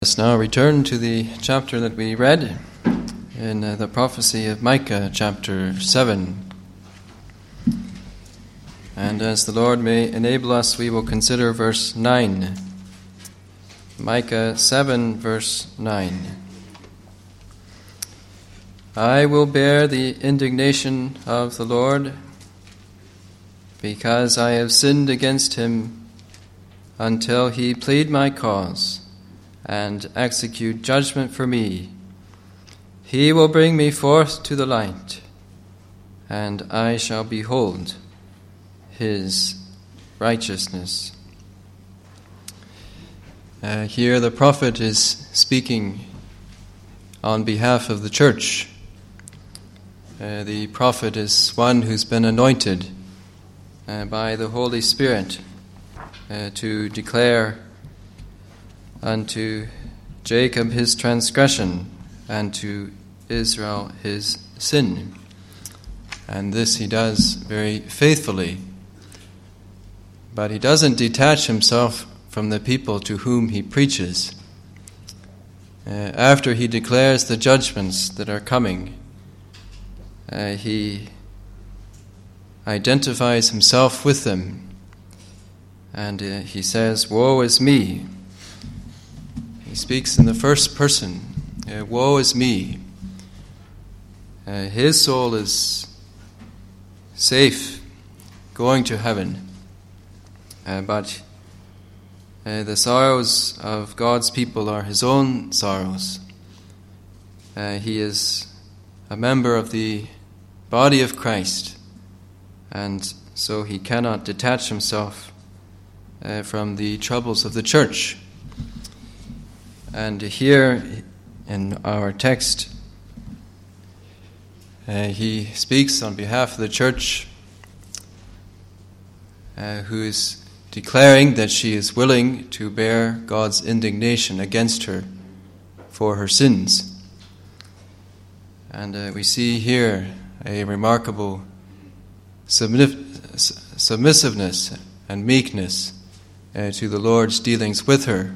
Let's now return to the chapter that we read in the prophecy of Micah, chapter 7. And as the Lord may enable us, we will consider verse 9. Micah 7, verse 9. I will bear the indignation of the Lord, because I have sinned against him, until he plead my cause and execute judgment for me. He will bring me forth to the light, and I shall behold his righteousness. Here the prophet is speaking on behalf of the church. The prophet is one who's been anointed by the Holy Spirit to declare unto Jacob his transgression, and to Israel his sin. And this he does very faithfully. But he doesn't detach himself from the people to whom he preaches. After he declares the judgments that are coming, he identifies himself with them. And he says, "Woe is me." He speaks in the first person. Woe is me. His soul is safe, going to heaven. But the sorrows of God's people are his own sorrows. He is a member of the body of Christ, and so he cannot detach himself from the troubles of the church. And here in our text, he speaks on behalf of the church, who is declaring that she is willing to bear God's indignation against her for her sins. And we see here a remarkable submissiveness and meekness to the Lord's dealings with her.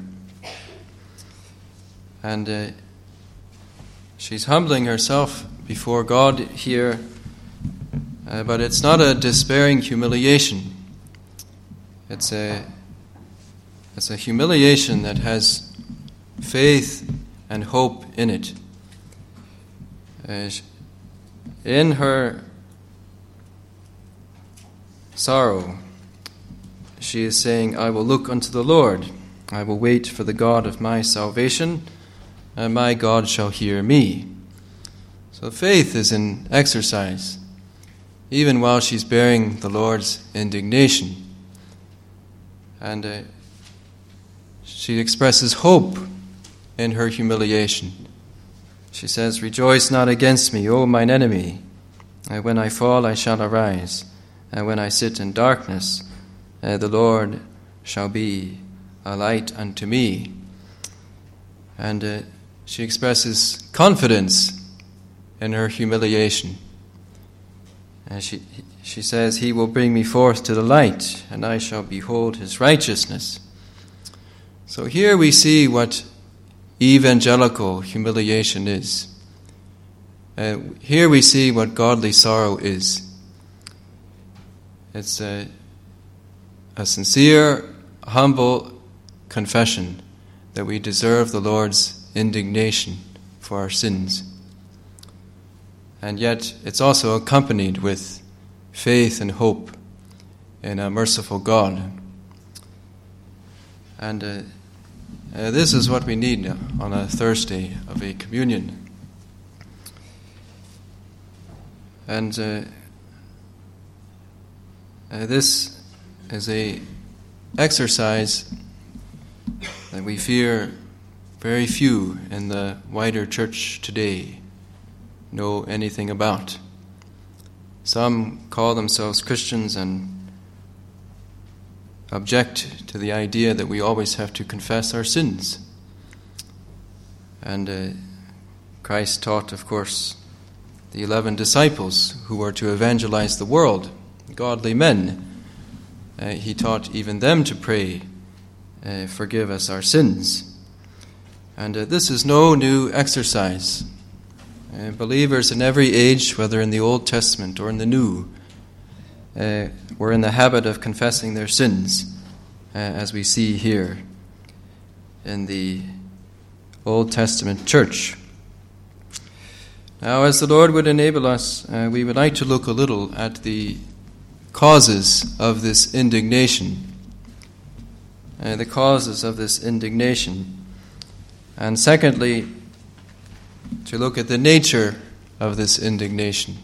And she's humbling herself before God here, but it's not a despairing humiliation. It's a humiliation that has faith and hope in it. In her sorrow, she is saying, "I will look unto the Lord. I will wait for the God of my salvation, and my God shall hear me." So faith is in exercise, even while she's bearing the Lord's indignation. And she expresses hope in her humiliation. She says, "Rejoice not against me, O mine enemy. When I fall, I shall arise. And when I sit in darkness, the Lord shall be a light unto me." And she expresses confidence in her humiliation. And she says, "He will bring me forth to the light, and I shall behold his righteousness." So here we see what evangelical humiliation is. Here we see what godly sorrow is. It's a sincere, humble confession that we deserve the Lord's indignation for our sins. And yet it's also accompanied with faith and hope in a merciful God. And this is what we need on a Thursday of a communion. And this is a exercise that we fear very few in the wider church today know anything about. Some call themselves Christians and object to the idea that we always have to confess our sins. And Christ taught, of course, the 11 disciples who were to evangelize the world, godly men. He taught even them to pray, "Forgive us our sins." And this is no new exercise. Believers in every age, whether in the Old Testament or in the New, were in the habit of confessing their sins, as we see here in the Old Testament church. Now, as the Lord would enable us, we would like to look a little at the causes of this indignation. The causes of this indignation. And secondly, to look at the nature of this indignation.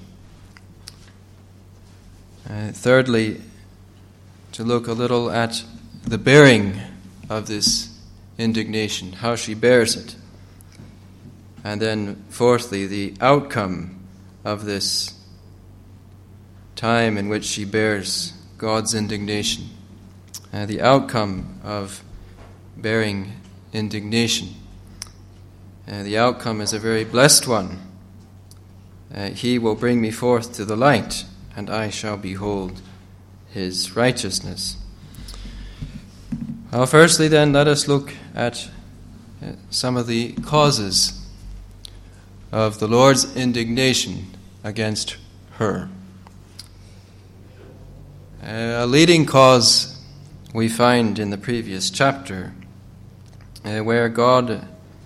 Thirdly, to look a little at the bearing of this indignation, how she bears it. And then fourthly, the outcome of this time in which she bears God's indignation. The outcome of bearing indignation. The outcome is a very blessed one. He will bring me forth to the light, and I shall behold his righteousness. Well, firstly then, let us look at some of the causes of the Lord's indignation against her. A leading cause we find in the previous chapter, where God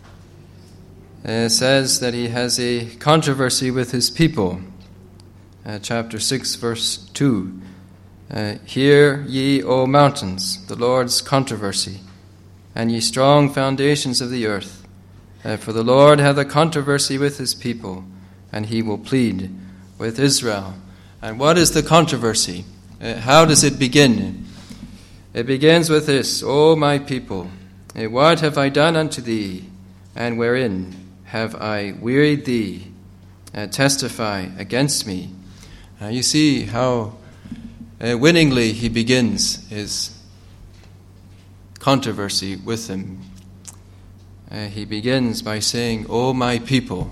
says that he has a controversy with his people. Chapter 6, verse 2. Hear ye, O mountains, the Lord's controversy, and ye strong foundations of the earth. For the Lord hath a controversy with his people, and he will plead with Israel. And what is the controversy? How does it begin? It begins with this: O my people, what have I done unto thee, and wherein have I wearied thee? Testify against me. You see how winningly he begins his controversy with them. He begins by saying, O my people.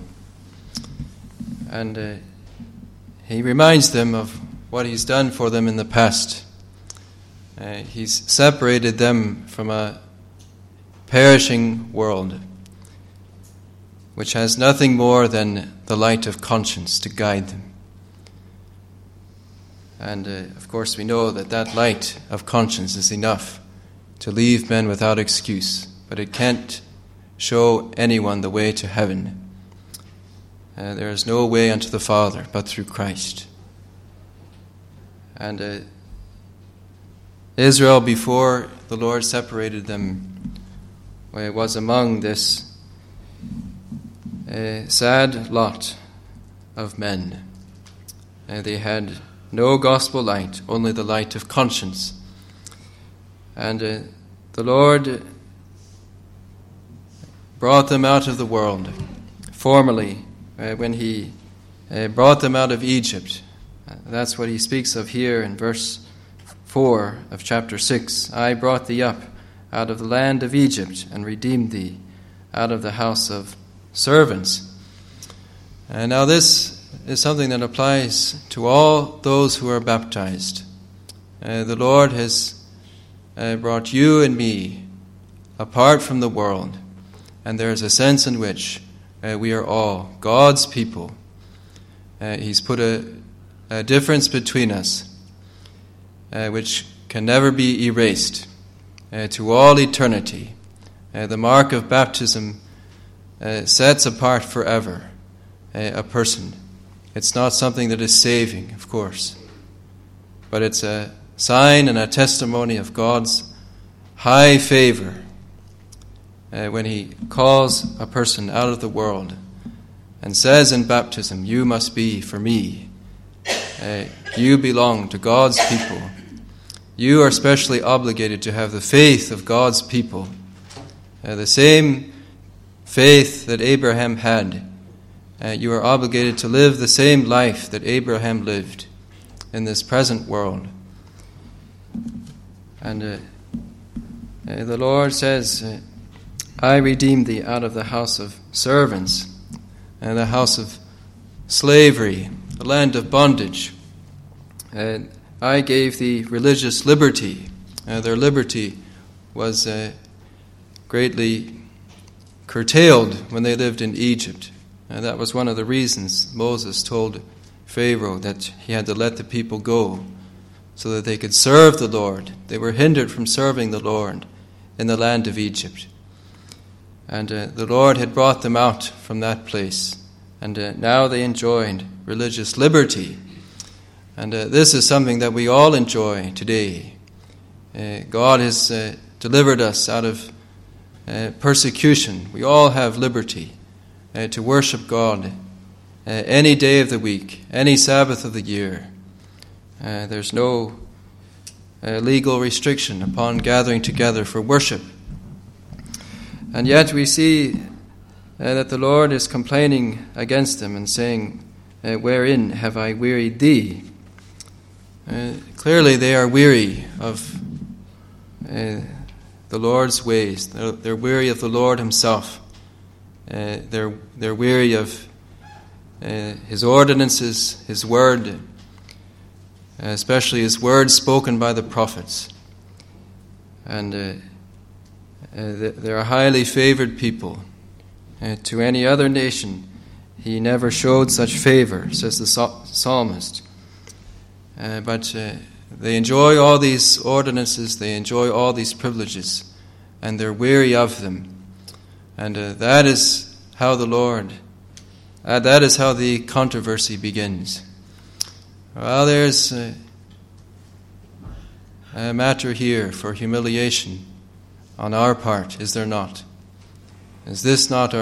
And he reminds them of what he's done for them in the past. He's separated them from a perishing world, which has nothing more than the light of conscience to guide them. And of course we know that that light of conscience is enough to leave men without excuse, but it can't show anyone the way to heaven. There is no way unto the Father but through Christ. And Israel, before the Lord separated them, was among this sad lot of men. They had no gospel light, only the light of conscience. And the Lord brought them out of the world. Formerly, when he brought them out of Egypt, that's what he speaks of here in verse 4 of chapter 6. I brought thee up out of the land of Egypt and redeemed thee out of the house of servants. And now this is something that applies to all those who are baptized. The Lord has brought you and me apart from the world, and there is a sense in which we are all God's people. He's put a difference between us which can never be erased to all eternity. The mark of baptism sets apart forever a person. It's not something that is saving, of course, but it's a sign and a testimony of God's high favor when he calls a person out of the world and says in baptism, you must be for me. You belong to God's people. You are specially obligated to have the faith of God's people, the same faith that Abraham had. You are obligated to live the same life that Abraham lived in this present world. And the Lord says, I redeemed thee out of the house of servants and the house of slavery, the land of bondage. And I gave thee religious liberty. Their liberty was greatly curtailed when they lived in Egypt. And that was one of the reasons Moses told Pharaoh that he had to let the people go so that they could serve the Lord. They were hindered from serving the Lord in the land of Egypt. And the Lord had brought them out from that place. And now they enjoyed religious liberty. And this is something that we all enjoy today. God has delivered us out of persecution. We all have liberty to worship God any day of the week, any Sabbath of the year. There's no legal restriction upon gathering together for worship. And yet we see that the Lord is complaining against them and saying, "Wherein have I wearied thee?" Clearly they are weary of the Lord's ways. They're weary of the Lord himself. They're weary of his ordinances, his word, especially his word spoken by the prophets. And they're a highly favored people. To any other nation, he never showed such favor, says the psalmist. But they enjoy all these ordinances, they enjoy all these privileges, and they're weary of them. And that is how the Lord, that is how the controversy begins. Well, there's a matter here for humiliation on our part, is there not? Is this not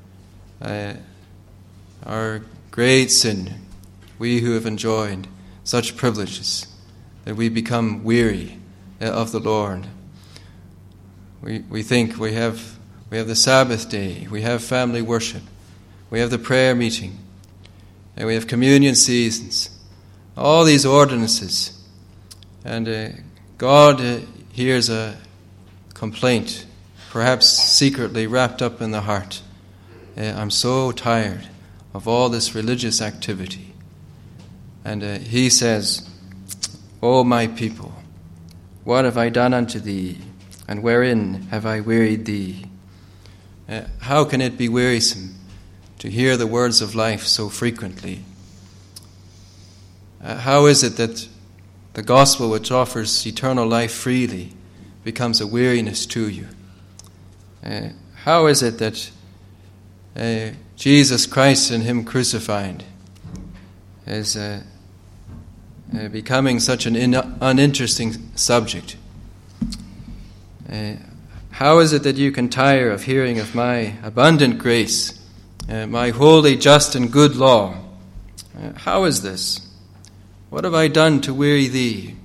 our great sin, we who have enjoyed such privileges, that we become weary of the Lord? We think we have the Sabbath day, we have family worship, we have the prayer meeting, and we have communion seasons, all these ordinances. And God hears a complaint, perhaps secretly wrapped up in the heart. I'm so tired of all this religious activity. And he says, "O my people, what have I done unto thee? And wherein have I wearied thee?" How can it be wearisome to hear the words of life so frequently? How is it that the gospel, which offers eternal life freely, becomes a weariness to you? How is it that Jesus Christ and him crucified is becoming such an uninteresting subject? How is it that you can tire of hearing of my abundant grace, my holy, just, and good law? How is this? What have I done to weary thee?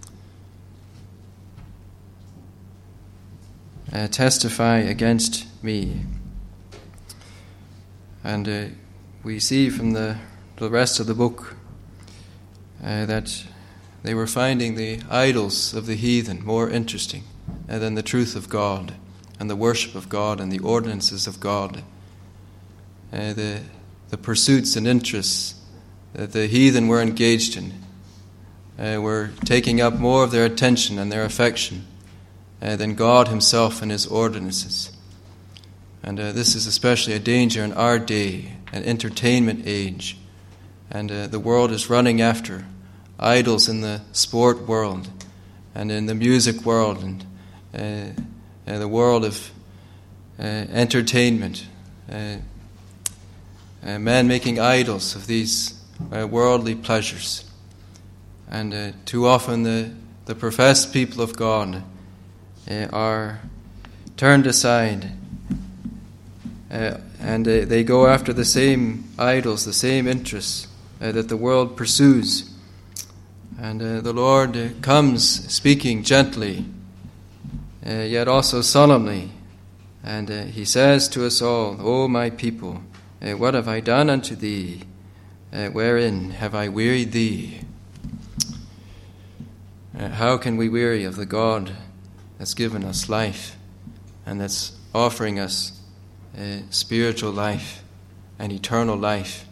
Testify against me. And we see from the rest of the book that they were finding the idols of the heathen more interesting than the truth of God and the worship of God and the ordinances of God. The pursuits and interests that the heathen were engaged in were taking up more of their attention and their affection than God himself and his ordinances. And this is especially a danger in our day, an entertainment age. And the world is running after idols in the sport world and in the music world and the world of entertainment. Men making idols of these worldly pleasures. And too often the professed people of God are turned aside and they go after the same idols, the same interests that the world pursues. And the Lord comes speaking gently, yet also solemnly. And he says to us all, "O my people, what have I done unto thee? Wherein have I wearied thee?" How can we weary of the God that's given us life and that's offering us spiritual life and eternal life?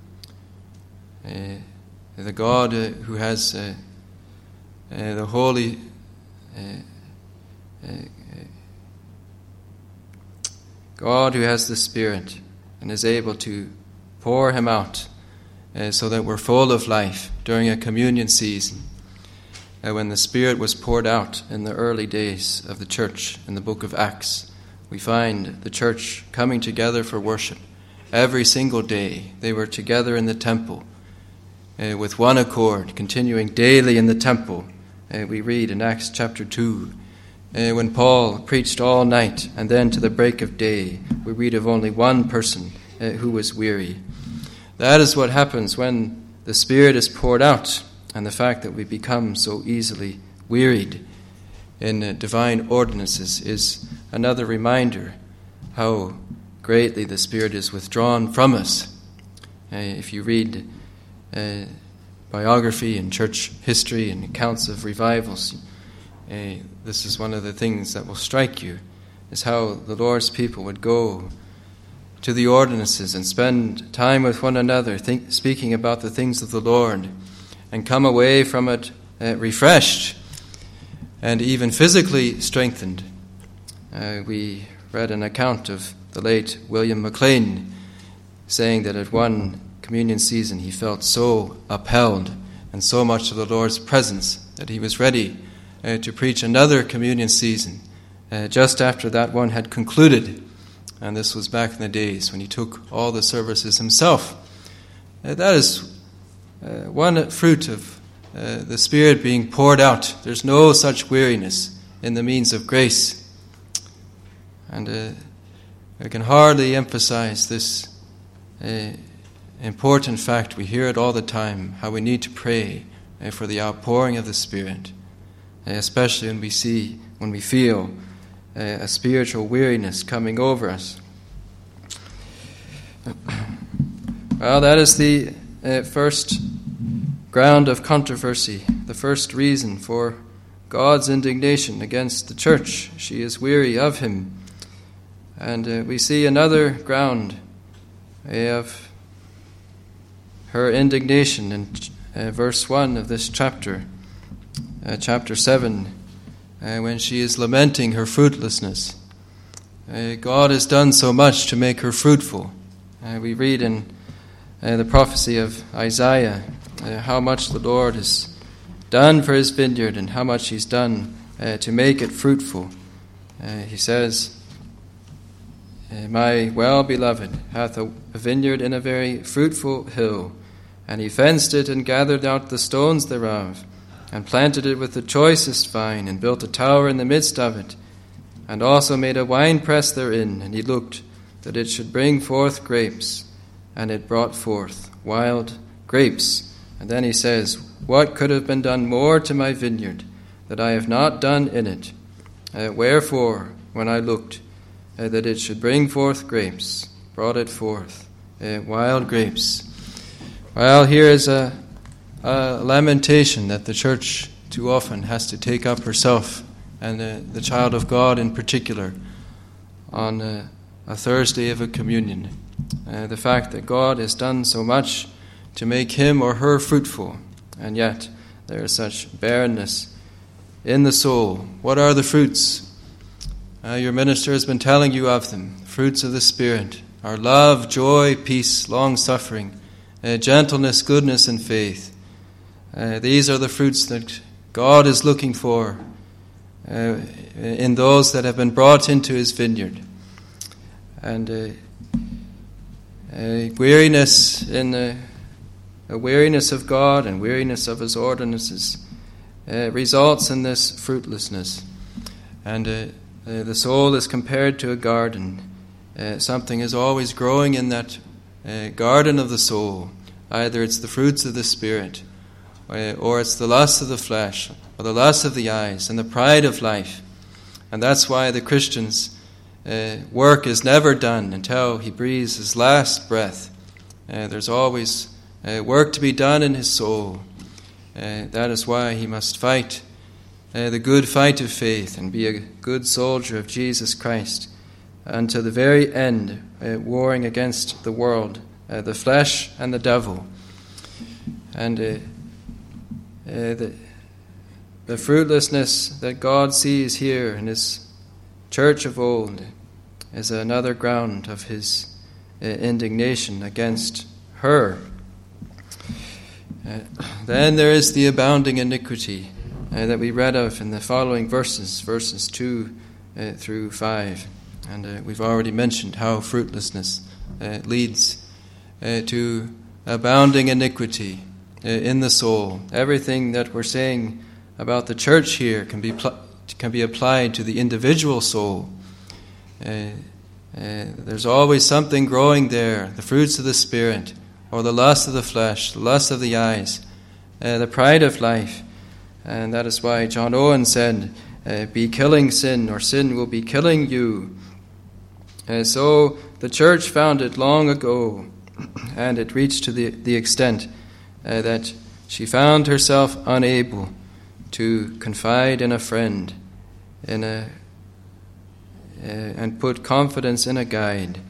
The God who has the holy God who has the Spirit and is able to pour him out so that we're full of life during a communion season. When the Spirit was poured out in the early days of the church in the book of Acts, we find the church coming together for worship. Every single day they were together in the temple with one accord, continuing daily in the temple. We read in Acts chapter 2, when Paul preached all night and then to the break of day, we read of only one person who was weary. That is what happens when the Spirit is poured out, and the fact that we become so easily wearied in divine ordinances is another reminder how greatly the Spirit is withdrawn from us. If you read biography and church history and accounts of revivals, this is one of the things that will strike you, is how the Lord's people would go to the ordinances and spend time with one another, speaking about the things of the Lord, and come away from it refreshed and even physically strengthened. We read an account of the late William MacLean saying that at one communion season he felt so upheld and so much of the Lord's presence that he was ready to preach another communion season just after that one had concluded. And this was back in the days when he took all the services himself. That is one fruit of the Spirit being poured out. There's no such weariness in the means of grace. And I can hardly emphasize this important fact. We hear it all the time, how we need to pray for the outpouring of the Spirit, especially when we feel a spiritual weariness coming over us. Well, that is the first ground of controversy, the first reason for God's indignation against the church. She is weary of him. And we see another ground of her indignation in verse 1 of this chapter, chapter 7, when she is lamenting her fruitlessness. God has done so much to make her fruitful. We read in the prophecy of Isaiah how much the Lord has done for his vineyard and how much he's done to make it fruitful. He says, "My well-beloved hath a vineyard in a very fruitful hill, and he fenced it and gathered out the stones thereof, and planted it with the choicest vine, and built a tower in the midst of it, and also made a winepress therein, and he looked that it should bring forth grapes, and it brought forth wild grapes." And then he says, "What could have been done more to my vineyard, that I have not done in it? Wherefore, when I looked that it should bring forth grapes, brought it forth wild grapes." Well, here is a lamentation that the church too often has to take up herself, and the child of God in particular, on a Thursday of a communion. The fact that God has done so much to make him or her fruitful, and yet there is such barrenness in the soul. What are the fruits? Your minister has been telling you of them. Fruits of the Spirit are love, joy, peace, long-suffering, gentleness, goodness, and faith. These are the fruits that God is looking for in those that have been brought into his vineyard. And weariness in a weariness of God and weariness of his ordinances results in this fruitlessness. And the soul is compared to a garden. Something is always growing in that garden of the soul. Either it's the fruits of the Spirit, or it's the lust of the flesh, or the lust of the eyes, and the pride of life. And that's why the Christian's work is never done until he breathes his last breath. There's always work to be done in his soul. That is why he must fight the good fight of faith and be a good soldier of Jesus Christ unto the very end, warring against the world, the flesh and the devil. And the fruitlessness that God sees here in his church of old is another ground of his indignation against her. Then there is the abounding iniquity that we read of in the following verses 2 through 5. And we've already mentioned how fruitlessness leads to abounding iniquity in the soul. Everything that we're saying about the church here can be applied to the individual soul. There's always something growing there, the fruits of the Spirit, or the lust of the flesh, the lust of the eyes, the pride of life. And that is why John Owen said, be killing sin, or sin will be killing you. So the church found it long ago, and it reached to the extent that she found herself unable to confide in a friend, and put confidence in a guide.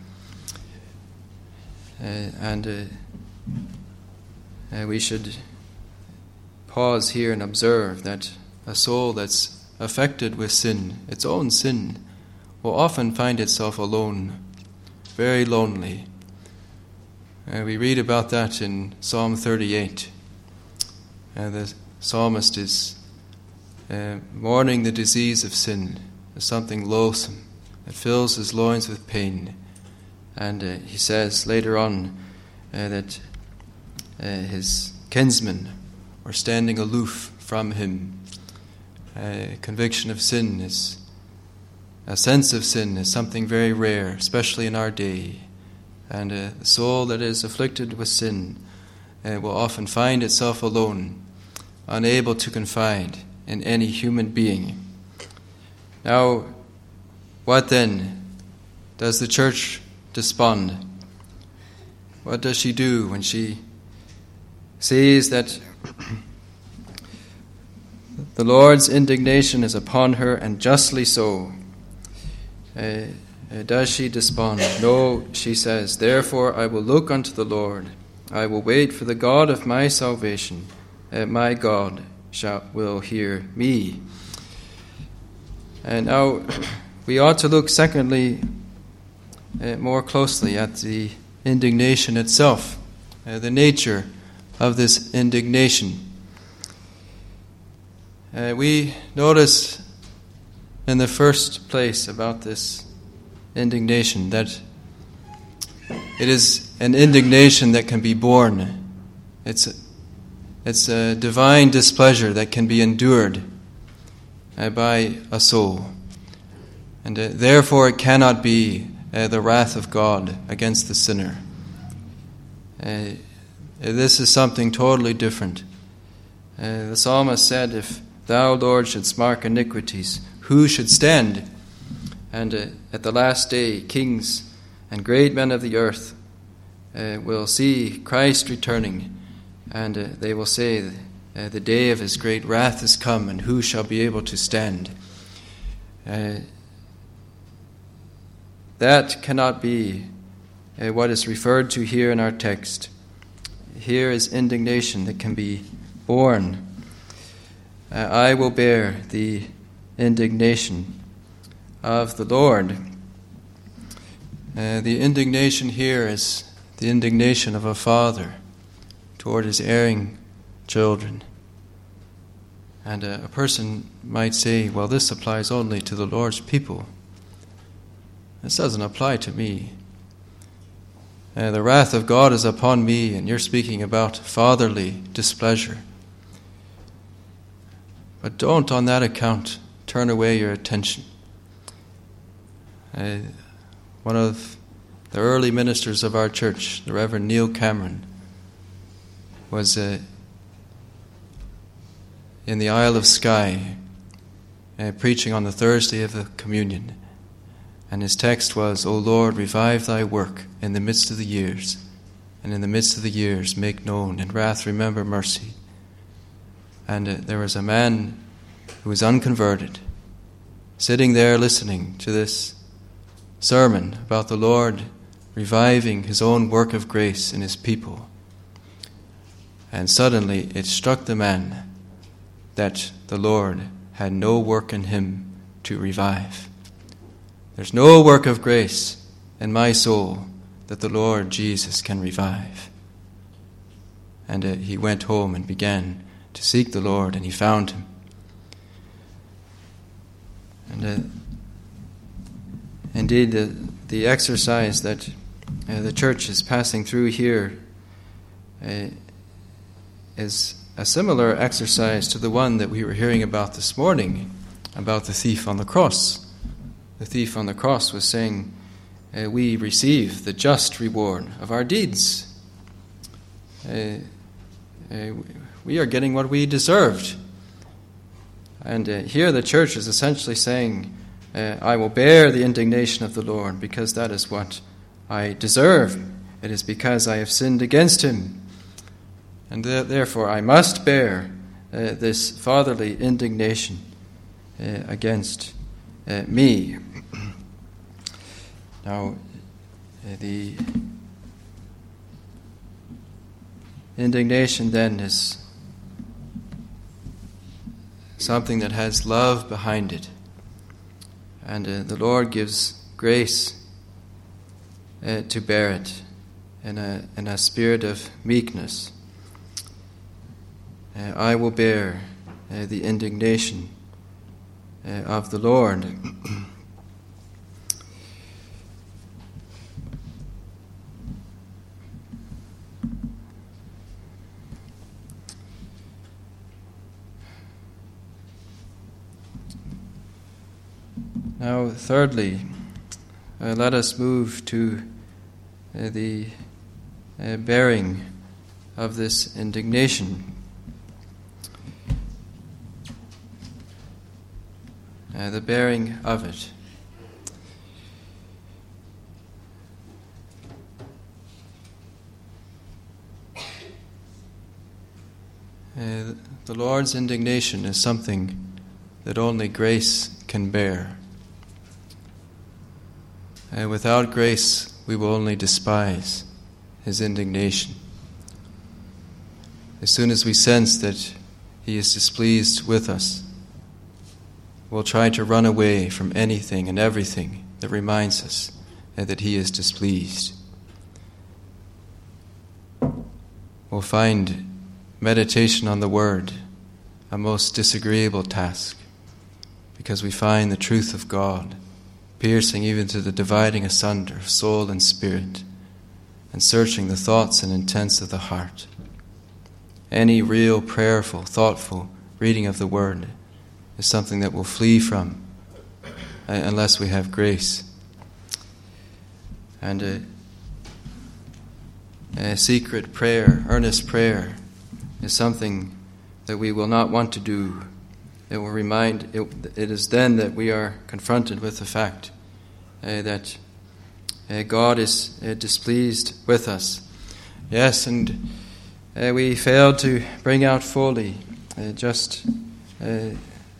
We should pause here and observe that a soul that's affected with sin, its own sin, will often find itself alone, very lonely. We read about that in Psalm 38. The psalmist is mourning the disease of sin as something loathsome that fills his loins with pain. And he says later on that his kinsmen are standing aloof from him. Conviction of sin is, a sense of sin is something very rare, especially in our day. And the soul that is afflicted with sin will often find itself alone, unable to confide in any human being. Now, what then does the church despond? What does she do when she sees that the Lord's indignation is upon her, and justly so? Does she despond? No, she says, therefore I will look unto the Lord. I will wait for the God of my salvation. My God will hear me. And now we ought to look, secondly, more closely at the indignation itself, the nature of this indignation. We notice in the first place about this indignation that it is an indignation that can be borne. It's a divine displeasure that can be endured by a soul. And therefore it cannot be the wrath of God against the sinner. This is something totally different. The psalmist said, if thou, Lord, shouldst mark iniquities, who should stand? And at the last day, kings and great men of the earth will see Christ returning, and they will say, the day of his great wrath is come, and who shall be able to stand? That cannot be what is referred to here in our text. Here is indignation that can be borne. I will bear the indignation of the Lord. The indignation here is the indignation of a father toward his erring children. And a person might say, well, this applies only to the Lord's people. This doesn't apply to me. The wrath of God is upon me, and you're speaking about fatherly displeasure. But don't, on that account, turn away your attention. One of the early ministers of our church, the Reverend Neil Cameron, was in the Isle of Skye, preaching on the Thursday of the Communion. And his text was, O Lord, revive thy work in the midst of the years, and in the midst of the years make known, in wrath remember mercy. And there was a man who was unconverted, sitting there listening to this sermon about the Lord reviving his own work of grace in his people. And suddenly it struck the man that the Lord had no work in him to revive. There's no work of grace in my soul that the Lord Jesus can revive. And he went home and began to seek the Lord, and he found him. And indeed, the exercise that the church is passing through here is a similar exercise to the one that we were hearing about this morning, about the thief on the cross. The thief on the cross was saying, we receive the just reward of our deeds. We are getting what we deserved. And here the church is essentially saying, I will bear the indignation of the Lord because that is what I deserve. It is because I have sinned against him. And therefore I must bear this fatherly indignation against me. Now, the indignation then is something that has love behind it. And the Lord gives grace to bear it in a spirit of meekness. I will bear the indignation of the Lord. Now, thirdly, let us move to the bearing of this indignation. The bearing of it. The Lord's indignation is something that only grace can bear. Without grace, we will only despise his indignation. As soon as we sense that he is displeased with us, we'll try to run away from anything and everything that reminds us that he is displeased. We'll find meditation on the Word a most disagreeable task, because we find the truth of God piercing even to the dividing asunder of soul and spirit, and searching the thoughts and intents of the heart. Any real, prayerful, thoughtful reading of the Word is something that we'll flee from unless we have grace. And a secret prayer, earnest prayer, is something that we will not want to do. It is then that we are confronted with the fact that God is displeased with us. Yes, and we fail to bring out fully just the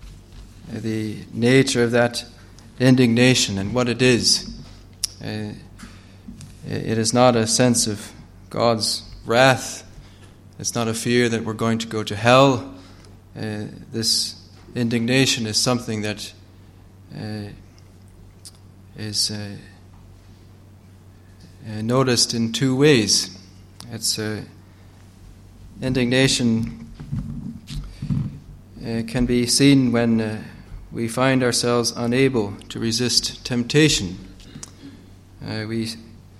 nature of that indignation and what it is. It is not a sense of God's wrath. It's not a fear that we're going to go to hell. This indignation is something that is noticed in two ways. It's indignation can be seen when we find ourselves unable to resist temptation. The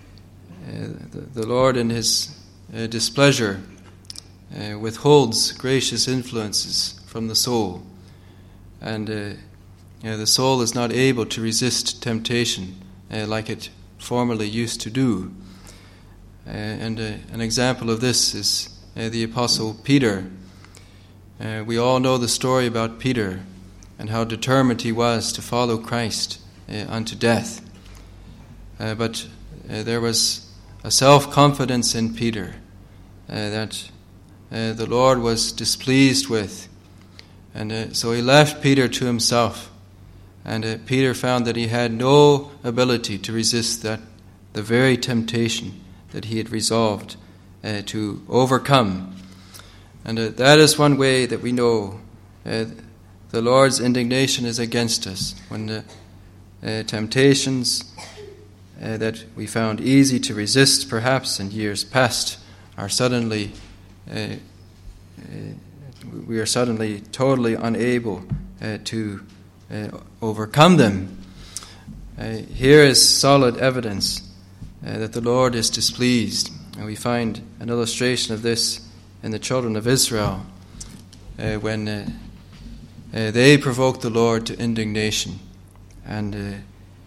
Lord, in his displeasure, withholds gracious influences from the soul, and the soul is not able to resist temptation like it formerly used to do. And an example of this is the Apostle Peter. We all know the story about Peter and how determined he was to follow Christ unto death. But there was a self-confidence in Peter that the Lord was displeased with. And so he left Peter to himself. And Peter found that he had no ability to resist the very temptation that he had resolved to overcome. And that is one way that we know the Lord's indignation is against us, when temptations that we found easy to resist perhaps in years past are suddenly we are suddenly totally unable to overcome them. Here is solid evidence that the Lord is displeased, and we find an illustration of this in the children of Israel when they provoked the Lord to indignation, and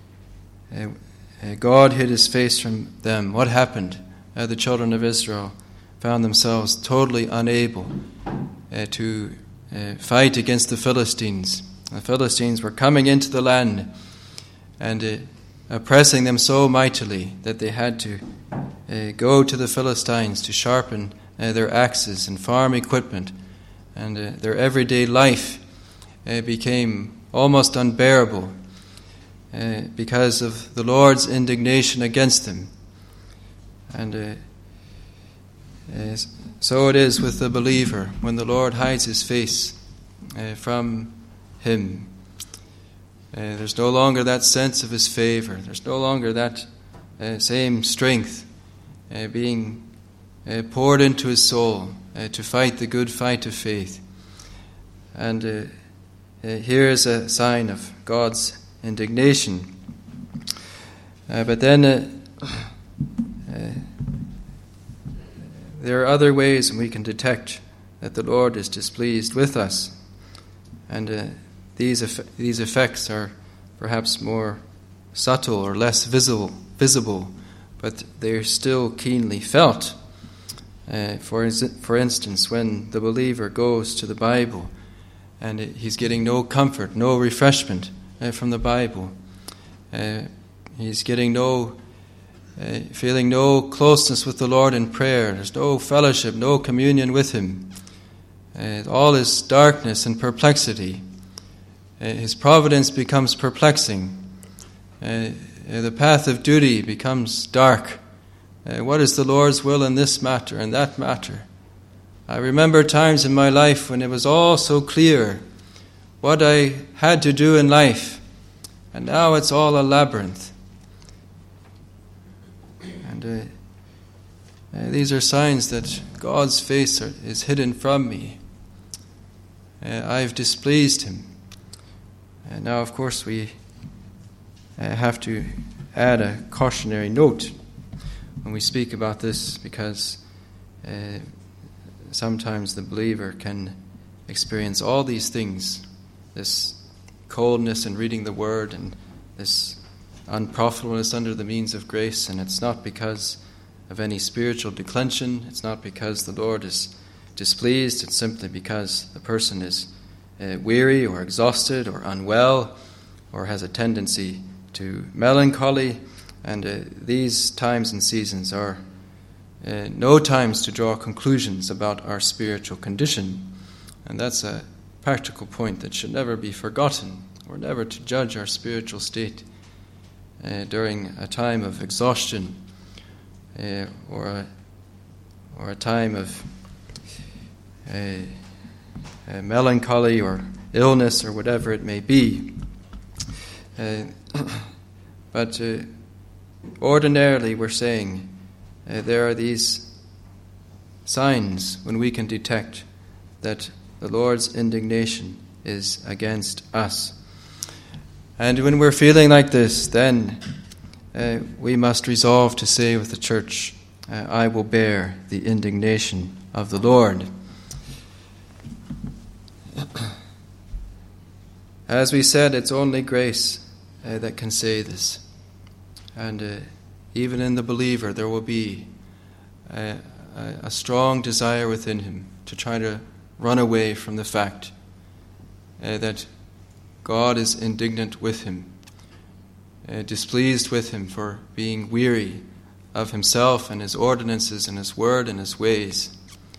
God hid his face from them. What happened? The children of Israel found themselves totally unable to fight against the Philistines. The Philistines were coming into the land and oppressing them so mightily that they had to go to the Philistines to sharpen their axes and farm equipment, and their everyday life became almost unbearable because of the Lord's indignation against them. And so it is with the believer when the Lord hides his face from him. There's no longer that sense of his favor. There's no longer that same strength being poured into his soul to fight the good fight of faith. And here is a sign of God's indignation. But then there are other ways we can detect that the Lord is displeased with us. And these effects are perhaps more subtle or less visible, but they're still keenly felt. For instance, when the believer goes to the Bible and he's getting no comfort, no refreshment from the Bible, he's getting feeling no closeness with the Lord in prayer. There's no fellowship, no communion with him. All is darkness and perplexity. His providence becomes perplexing. The path of duty becomes dark. What is the Lord's will in this matter and that matter? I remember times in my life when it was all so clear what I had to do in life, and now it's all a labyrinth. And these are signs that God's face is hidden from me. I've displeased him. And now, of course, we have to add a cautionary note when we speak about this, because sometimes the believer can experience all these things, this coldness in reading the Word and this unprofitableness under the means of grace, and it's not because of any spiritual declension. It's not because the Lord is displeased. It's simply because the person is weary or exhausted or unwell or has a tendency to melancholy, and these times and seasons are no times to draw conclusions about our spiritual condition, and that's a practical point that should never be forgotten. We're never to judge our spiritual state during a time of exhaustion or a time of melancholy or illness or whatever it may be. But ordinarily we're saying there are these signs when we can detect that the Lord's indignation is against us. And when we're feeling like this, then we must resolve to say with the church, I will bear the indignation of the Lord. As we said, it's only grace that can say this. And even in the believer, there will be a strong desire within him to try to run away from the fact that God is indignant with him, displeased with him for being weary of himself and his ordinances and his word and his ways,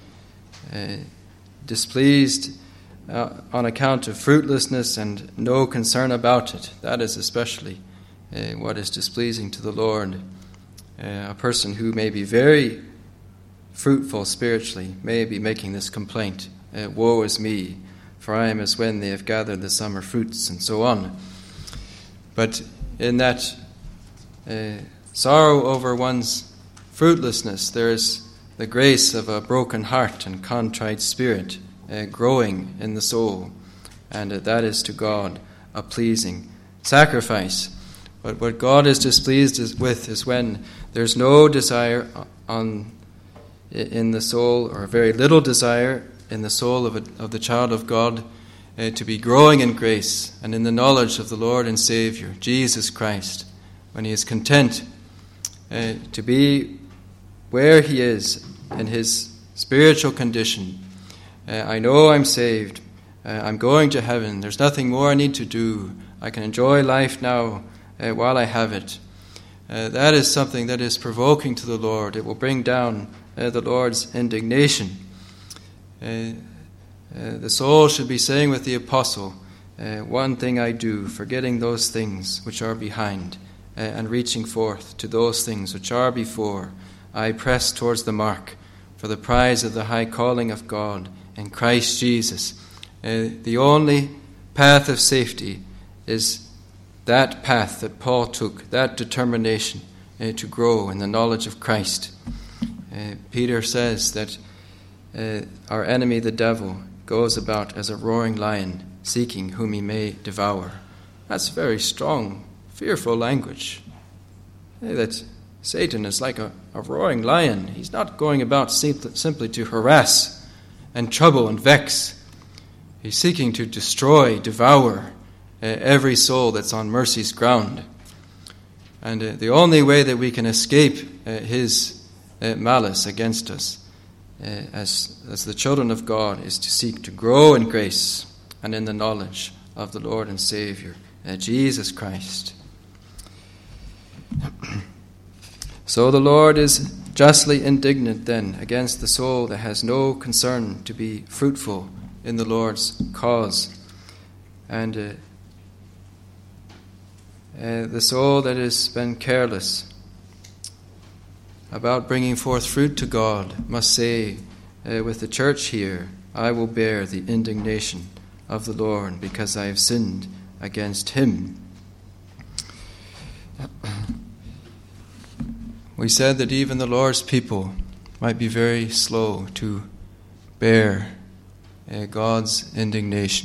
displeased on account of fruitlessness and no concern about it. That is especially what is displeasing to the Lord. A person who may be very fruitful spiritually may be making this complaint, woe is me, for I am as when they have gathered the summer fruits, and so on. But in that sorrow over one's fruitlessness, there is the grace of a broken heart and contrite spirit growing in the soul, and that is to God a pleasing sacrifice. But what God is displeased with is when there's no desire in the soul, or very little desire in the soul of the child of God to be growing in grace and in the knowledge of the Lord and Savior, Jesus Christ, when he is content to be where he is in his spiritual condition. I know I'm saved. I'm going to heaven. There's nothing more I need to do. I can enjoy life now while I have it. That is something that is provoking to the Lord. It will bring down the Lord's indignation. The soul should be saying with the apostle, one thing I do, forgetting those things which are behind, and reaching forth to those things which are before, I press towards the mark for the prize of the high calling of God in Christ Jesus. The only path of safety is that path that Paul took, that determination to grow in the knowledge of Christ. Peter says that our enemy, the devil, goes about as a roaring lion, seeking whom he may devour. That's very strong, fearful language. That Satan is like a roaring lion. He's not going about simply to harass and trouble and vex. He's seeking to destroy, devour every soul that's on mercy's ground. And the only way that we can escape his malice against us as the children of God is to seek to grow in grace and in the knowledge of the Lord and Savior, Jesus Christ. So the Lord is justly indignant then against the soul that has no concern to be fruitful in the Lord's cause. And the soul that has been careless about bringing forth fruit to God must say with the church here, I will bear the indignation of the Lord because I have sinned against him. We said that even the Lord's people might be very slow to bear God's indignation.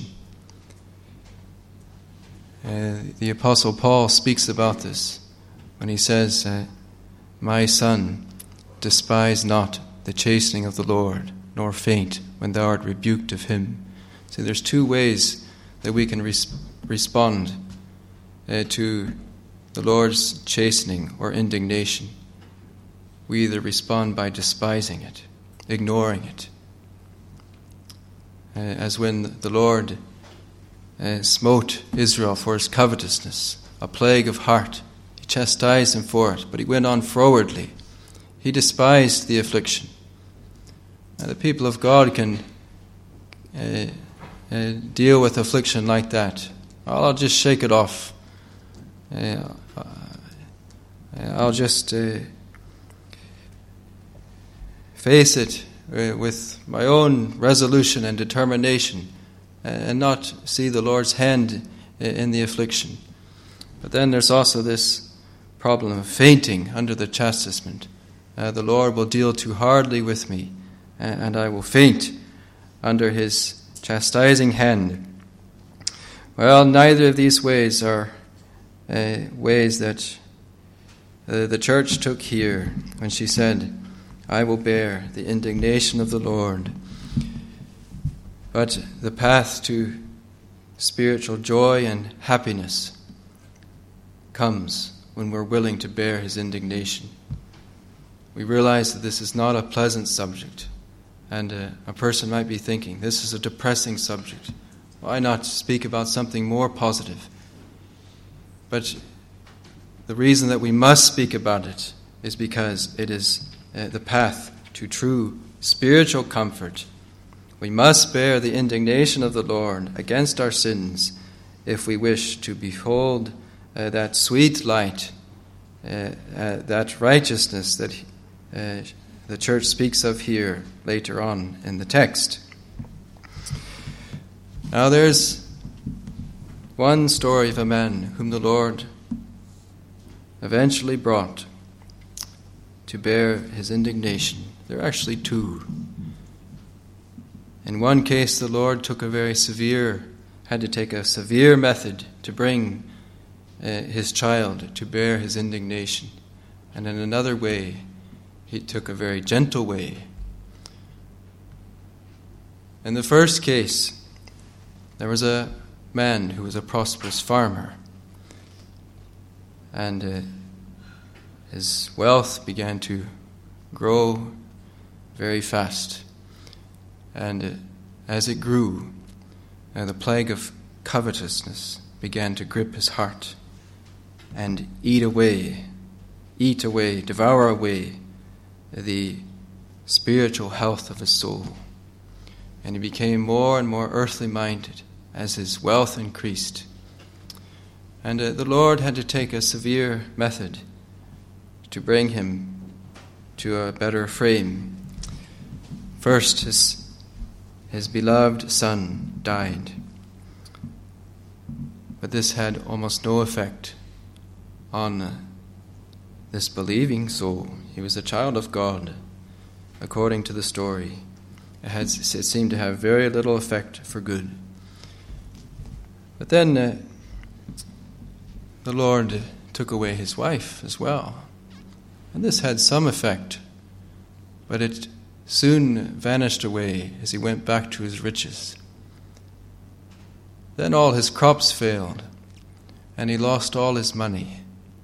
The Apostle Paul speaks about this when he says, my son, despise not the chastening of the Lord, nor faint when thou art rebuked of him. So there's two ways that we can respond to the Lord's chastening or indignation. We either respond by despising it, ignoring it. As when the Lord smote Israel for his covetousness, a plague of heart. He chastised him for it, but he went on frowardly. He despised the affliction. The people of God can deal with affliction like that. I'll just shake it off. I'll just face it with my own resolution and determination and not see the Lord's hand in the affliction. But then there's also this problem of fainting under the chastisement. The Lord will deal too hardly with me, and I will faint under his chastising hand. Well, neither of these ways are ways that the church took here when she said, I will bear the indignation of the Lord. But the path to spiritual joy and happiness comes when we're willing to bear his indignation. We realize that this is not a pleasant subject, and a person might be thinking, this is a depressing subject. Why not speak about something more positive? But the reason that we must speak about it is because it is the path to true spiritual comfort. We must bear the indignation of the Lord against our sins if we wish to behold that sweet light, that righteousness that the church speaks of here later on in the text. Now there's one story of a man whom the Lord eventually brought to bear his indignation. There are actually two. In one case, the Lord had to take a severe method to bring his child to bear his indignation. And in another way, he took a very gentle way. In the first case, there was a man who was a prosperous farmer. And his wealth began to grow very fast. And as it grew, the plague of covetousness began to grip his heart and devour away the spiritual health of his soul. And he became more and more earthly minded as his wealth increased. And the Lord had to take a severe method to bring him to a better frame. First, his beloved son died. But this had almost no effect on this believing soul. He was a child of God, according to the story. It seemed to have very little effect for good. But then the Lord took away his wife as well. And this had some effect, but it soon vanished away as he went back to his riches. Then all his crops failed, and he lost all his money.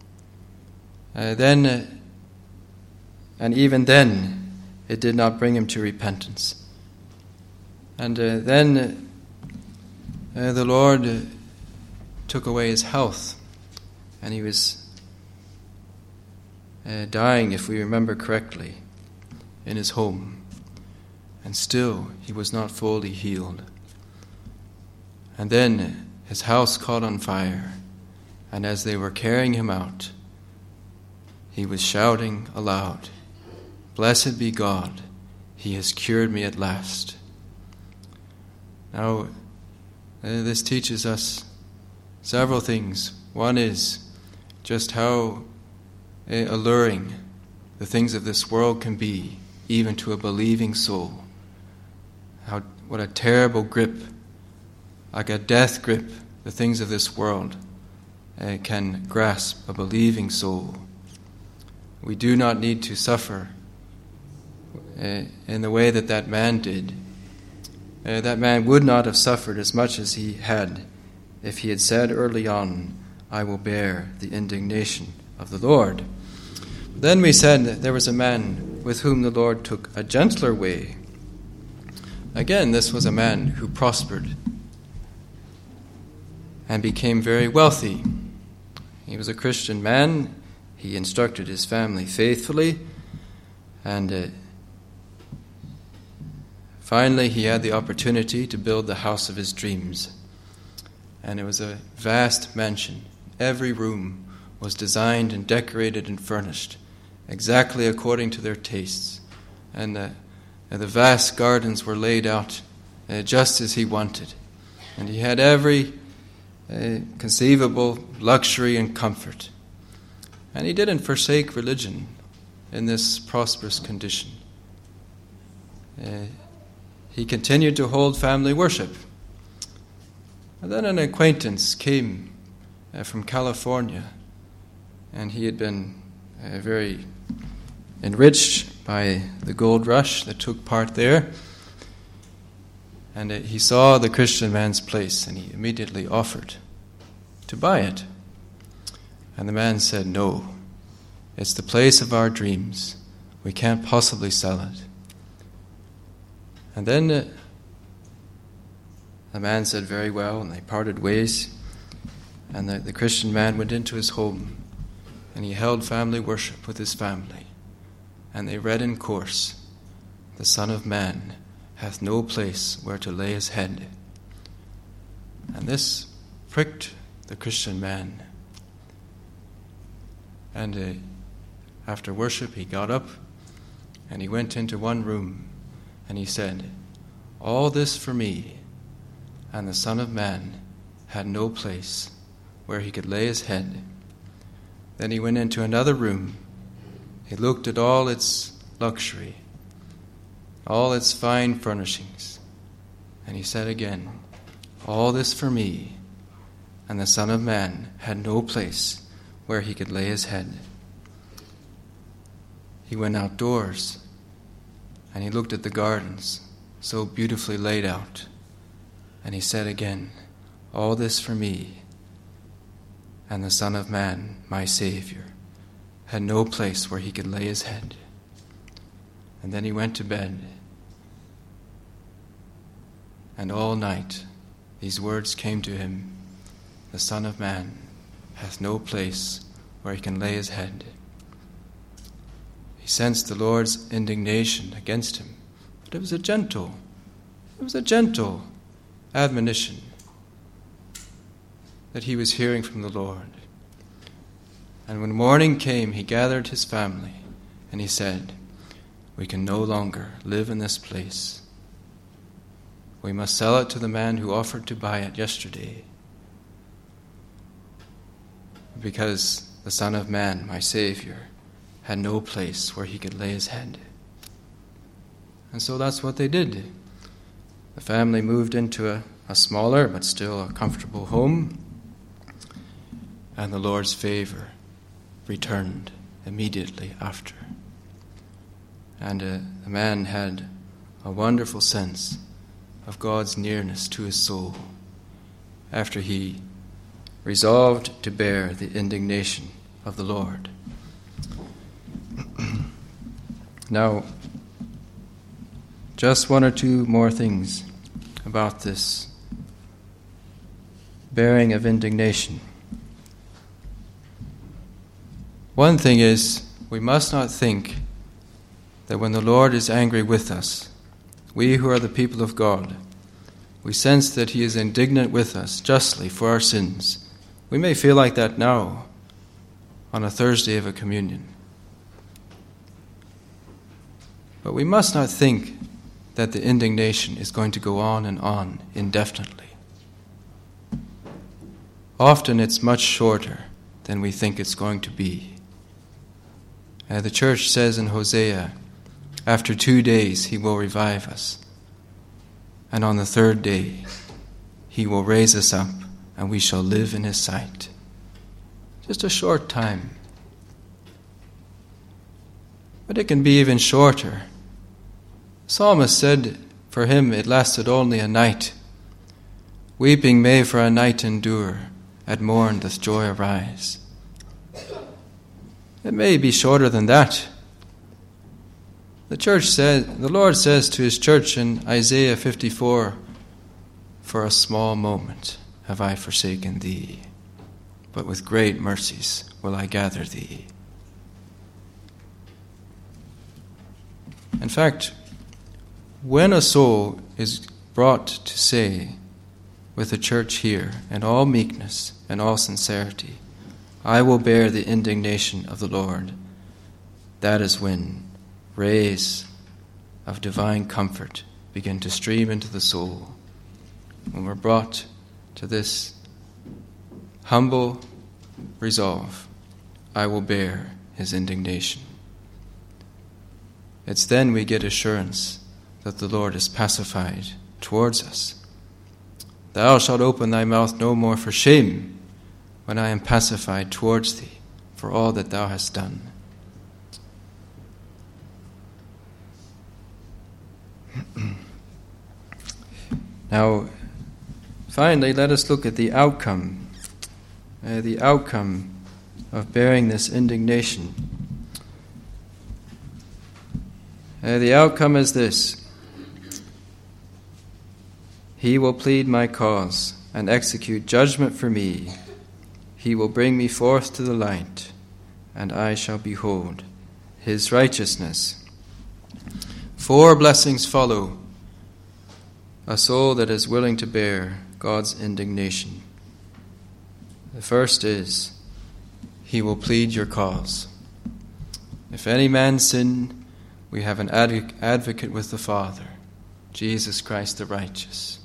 And even then, it did not bring him to repentance. And then the Lord took away his health, and he was dying, if we remember correctly, in his home. And still, he was not fully healed. And then his house caught on fire, and as they were carrying him out, he was shouting aloud, "Blessed be God, he has cured me at last." Now, this teaches us several things. One is just how alluring the things of this world can be, even to a believing soul. What a terrible grip, like a death grip, the things of this world can grasp a believing soul. We do not need to suffer in the way that man did. That man would not have suffered as much as he had if he had said early on, "I will bear the indignation of the Lord." Then we said that there was a man with whom the Lord took a gentler way. Again, this was a man who prospered and became very wealthy. He was a Christian man. He instructed his family faithfully, and finally he had the opportunity to build the house of his dreams. And it was a vast mansion. Every room was designed and decorated and furnished exactly according to their tastes. And the vast gardens were laid out just as he wanted. And he had every conceivable luxury and comfort. And he didn't forsake religion in this prosperous condition. He continued to hold family worship. And then an acquaintance came from California, and he had been very enriched by the gold rush that took part there. And he saw the Christian man's place, and he immediately offered to buy it. And the man said, "No, it's the place of our dreams. We can't possibly sell it." And then the man said, "Very well," and they parted ways. And the Christian man went into his home, and he held family worship with his family. And they read in course, "The Son of Man hath no place where to lay his head." And this pricked the Christian man. And after worship, he got up, and he went into one room, and he said, "All this for me, and the Son of Man had no place where he could lay his head." Then he went into another room. He looked at all its luxury, all its fine furnishings. And he said again, all this for me, and the Son of Man had no place where he could lay his head. He went outdoors, and he looked at the gardens, so beautifully laid out. And he said again, all this for me, and the Son of Man, my Savior, had no place where he could lay his head. And then he went to bed. And all night these words came to him, the Son of Man hath no place where he can lay his head. He sensed the Lord's indignation against him, but it was a gentle admonition that he was hearing from the Lord. And when morning came, he gathered his family, and he said, we can no longer live in this place. We must sell it to the man who offered to buy it yesterday, because the Son of Man, my Savior, had no place where he could lay his head. And so that's what they did. The family moved into a smaller but still a comfortable home, and the Lord's favor returned immediately after. And the man had a wonderful sense of God's nearness to his soul after he resolved to bear the indignation of the Lord. Now, just one or two more things about this bearing of indignation. One thing is, we must not think that when the Lord is angry with us, we who are the people of God, we sense that he is indignant with us justly for our sins. We may feel like that now on a Thursday of a communion. But we must not think that the indignation is going to go on and on indefinitely. Often it's much shorter than we think it's going to be. The church says in Hosea, after 2 days he will revive us, and on the third day he will raise us up, and we shall live in his sight. Just a short time. But it can be even shorter. The psalmist said for him it lasted only a night. Weeping may for a night endure, at morn doth joy arise. It may be shorter than that. The Lord says to his church in Isaiah 54, for a small moment have I forsaken thee, but with great mercies will I gather thee. In fact, when a soul is brought to say with the church here in all meekness and all sincerity, I will bear the indignation of the Lord, that is when rays of divine comfort begin to stream into the soul. When we're brought to this humble resolve, I will bear his indignation. It's then we get assurance that the Lord is pacified towards us. Thou shalt open thy mouth no more for shame when I am pacified towards thee for all that thou hast done. Now, finally, let us look at the outcome of bearing this indignation. The outcome is this: he will plead my cause and execute judgment for me. He will bring me forth to the light, and I shall behold his righteousness. 4 blessings follow a soul that is willing to bear God's indignation. The first is, he will plead your cause. If any man sin, we have an advocate with the Father, Jesus Christ the righteous.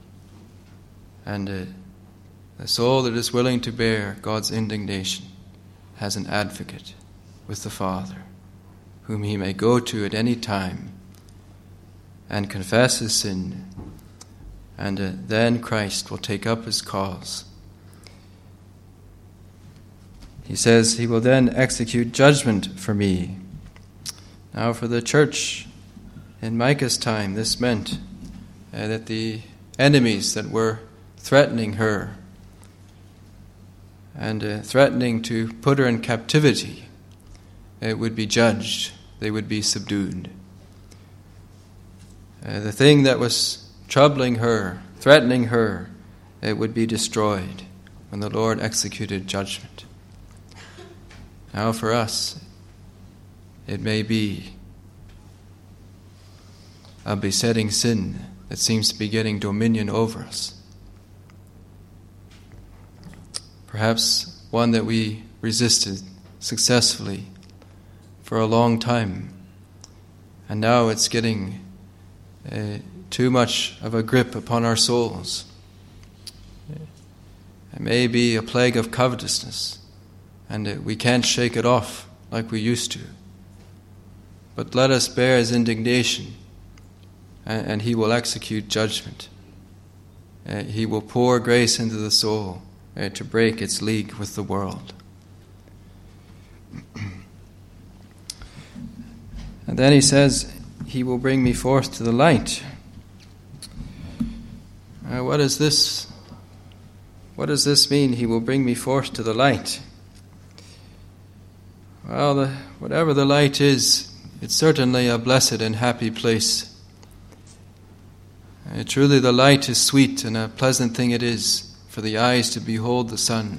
And the soul that is willing to bear God's indignation has an advocate with the Father, whom he may go to at any time and confess his sin, and then Christ will take up his cause. He says he will then execute judgment for me. Now for the church in Micah's time, this meant that the enemies that were threatening her and threatening to put her in captivity would be judged. They would be subdued. The thing that was troubling her, threatening her, it would be destroyed when the Lord executed judgment. Now for us, it may be a besetting sin that seems to be getting dominion over us. Perhaps one that we resisted successfully for a long time, and now it's getting too much of a grip upon our souls. It may be a plague of covetousness, and we can't shake it off like we used to. But let us bear his indignation, and he will execute judgment. He will pour grace into the soul to break its league with the world. And then he says, he will bring me forth to the light. What does this mean, he will bring me forth to the light? Well, whatever the light is, it's certainly a blessed and happy place. Truly the light is sweet, and a pleasant thing it is for the eyes to behold the sun.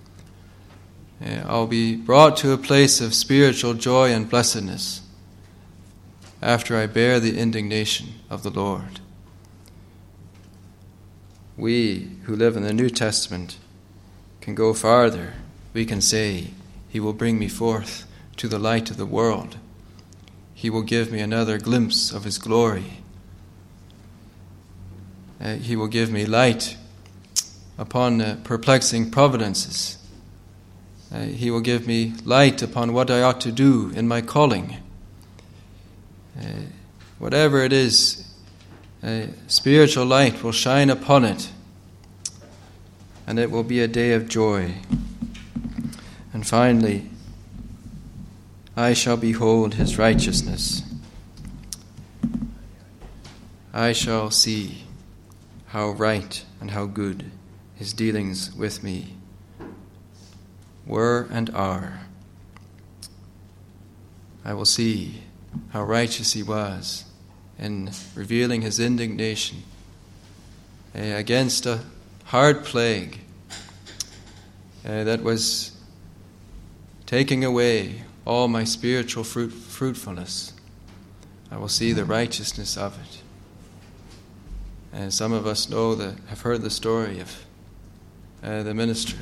I'll be brought to a place of spiritual joy and blessedness after I bear the indignation of the Lord. We who live in the New Testament can go farther. We can say, he will bring me forth to the light of the world. He will give me another glimpse of his glory. He will give me light upon perplexing providences. He will give me light upon what I ought to do in my calling. Whatever it is, spiritual light will shine upon it, and it will be a day of joy. And finally, I shall behold his righteousness. I shall see how right and how good his dealings with me were and are. I will see how righteous he was in revealing his indignation against a hard plague that was taking away all my spiritual fruitfulness. I will see the righteousness of it. And some of us have heard the story of the minister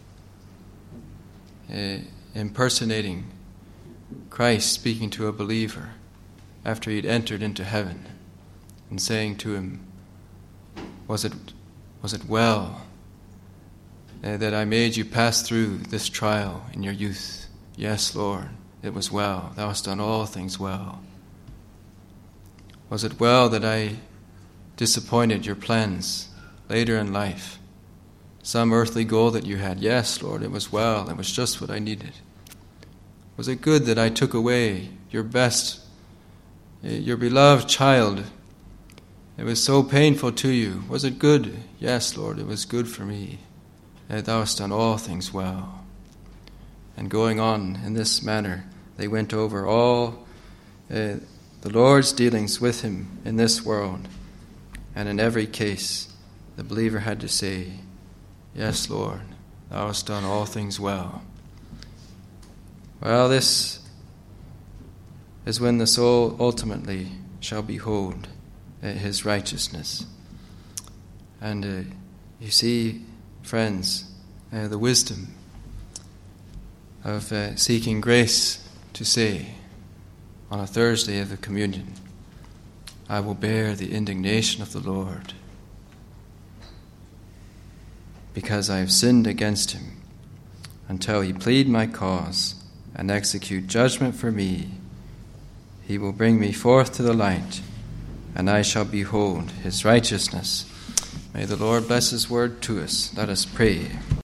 impersonating Christ, speaking to a believer after he'd entered into heaven and saying to him, was it well that I made you pass through this trial in your youth? Yes, Lord, it was well. Thou hast done all things well. Was it well that I disappointed your plans later in life? Some earthly goal that you had? Yes, Lord, it was well. It was just what I needed. Was it good that I took away your best, your beloved child? It was so painful to you. Was it good? Yes, Lord, it was good for me. Thou hast done all things well. And going on in this manner, they went over all the Lord's dealings with him in this world. And in every case, the believer had to say, yes, Lord, thou hast done all things well. Well, this is when the soul ultimately shall behold his righteousness. And you see, friends, the wisdom of seeking grace to say on a Thursday of the communion, I will bear the indignation of the Lord because I have sinned against him, until he plead my cause and execute judgment for me. He will bring me forth to the light, and I shall behold his righteousness. May the Lord bless his word to us. Let us pray.